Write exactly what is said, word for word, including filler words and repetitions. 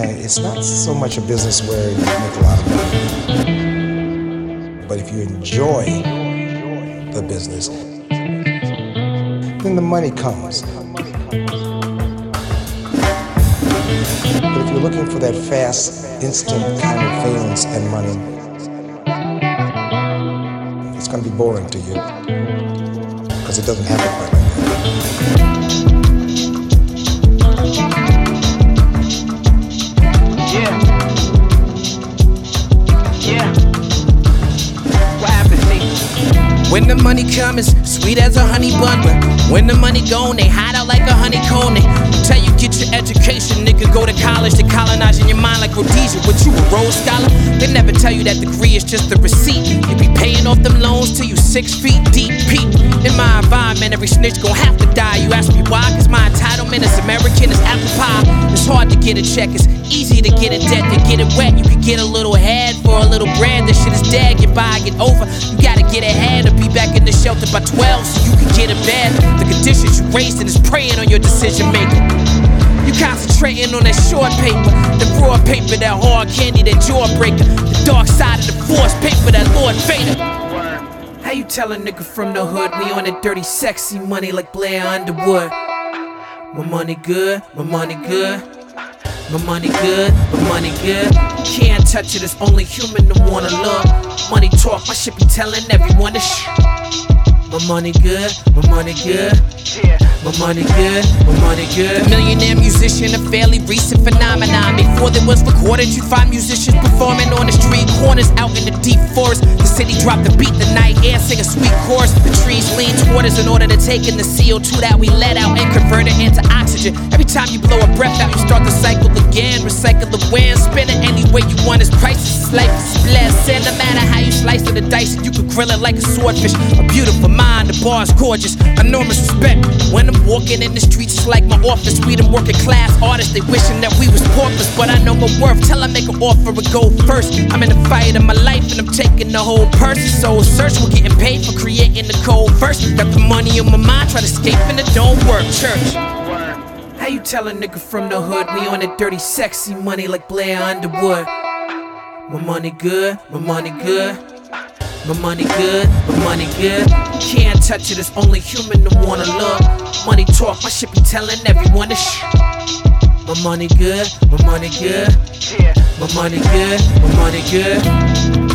it's not so much a business where you make a lot of money. But if you enjoy the business, then the money comes. But if you're looking for that fast, instant kind of valence and money, it's going to be boring to you, because it doesn't happen quite like that. Yeah. Yeah. What happened, nigga? When the money comes, sweet as a honey bun, but when the money gone, they hide out like a honeycomb. They tell you get your education, nigga, go to college. They colonizing your mind like Rhodesia. What, you a Rhodes Scholar? They never tell you that degree is just a receipt. You be paying off them loans till you six feet deep. Peep, in my environment, every snitch gon' have to die. You ask me why? Cause my entitlement is American, it's apple pie. It's hard to get a check, it's easy to get in debt. To get it wet, you can get a little head for a little bread. This shit is dead, get by, get over. You gotta get ahead or be back in the shelter by twelve so you can get in bed. The conditions you raised in is preying on your decision making. You concentrating on that short paper, the raw paper, that hard candy, that jawbreaker. The dark side of the force paper, that Lord Vader. How you tell a nigga from the hood we on that dirty, sexy money like Blair Underwood? My money good, my money good. My money good, my money good. Can't touch it, it's only human to wanna look. Money talk, my shit be telling everyone to shh. My money good, my money good. My money good, my money good. A millionaire musician, a fairly recent phenomenon. Before there was recorded, you'd find musicians performing on the street corners, out in the deep forest. The city dropped the beat, the night air sing a sweet chorus. The trees lean toward us in order to take in the C O two that we let out and convert it into oxygen. Every time you blow a breath out, you start the cycle again. Recycle the wind, spin it any way you want. It's priceless, life is blessed. And no matter how you slice it, the dice, you could grill it like a swordfish. A beautiful mind, the bar's gorgeous, enormous respect. When I'm walking in the streets, it's like my office. We them working class artists, they wishing that we was paupers. But I know my worth, till I make an offer and go first. I'm in the fight of my life and I'm taking the whole purse. So search, we're getting paid for creating the cold verse. Got the money on my mind, try to escape and it don't work. Church, how you tell a nigga from the hood we on that dirty, sexy money like Blair Underwood? My money good, my money good. My money good, my money good. Can't touch it, it's only human to wanna look. Money talk, my shit be telling everyone to shh. My money good, my money good. My money good, my money good.